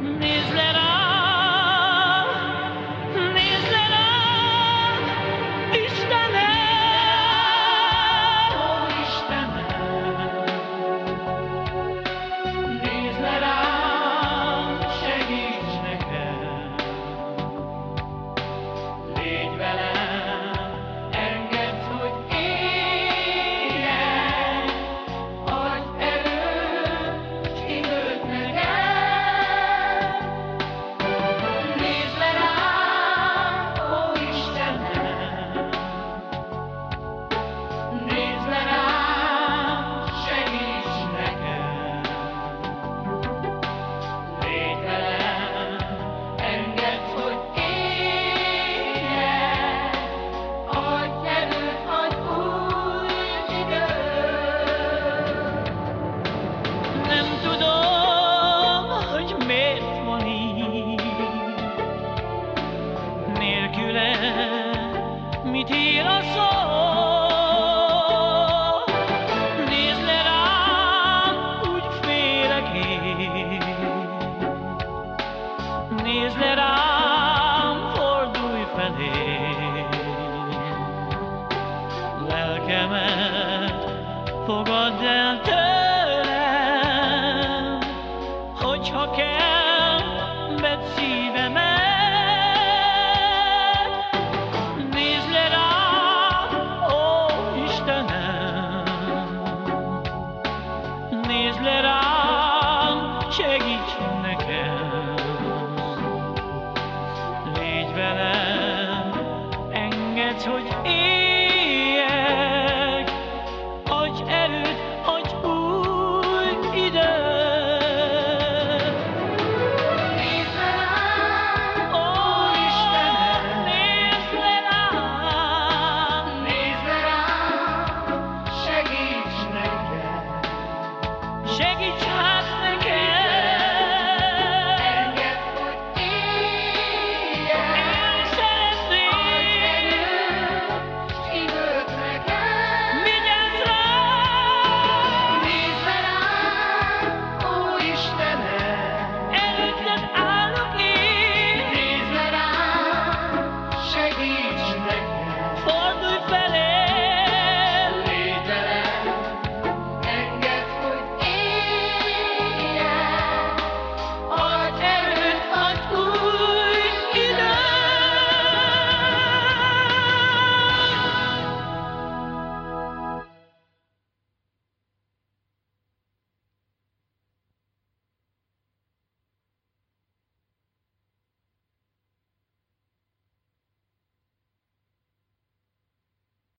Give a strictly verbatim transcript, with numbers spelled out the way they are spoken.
Nézd le rám, nézd le rám, Istenem, ó Istenem. Nézd le rám, segíts nekem. Légy velem, engedd, hogy éljen, adj erőt, s időt nekem. Nézd le rám, ó Istenem. Nézd le rám, segíts nekem. Légy velem, engedd, hogy éljen, adj erőt, adj új időt. Nem tudom, hogy miért van így, nélküle mit ír a szó. Nézd le rám, úgy félek én. Nézd le rám, fordulj felém. Lelkemet fogadd el tőlem, hogyha kell, vedd szívemet. Nézd le rám, ó Istenem. Nézd le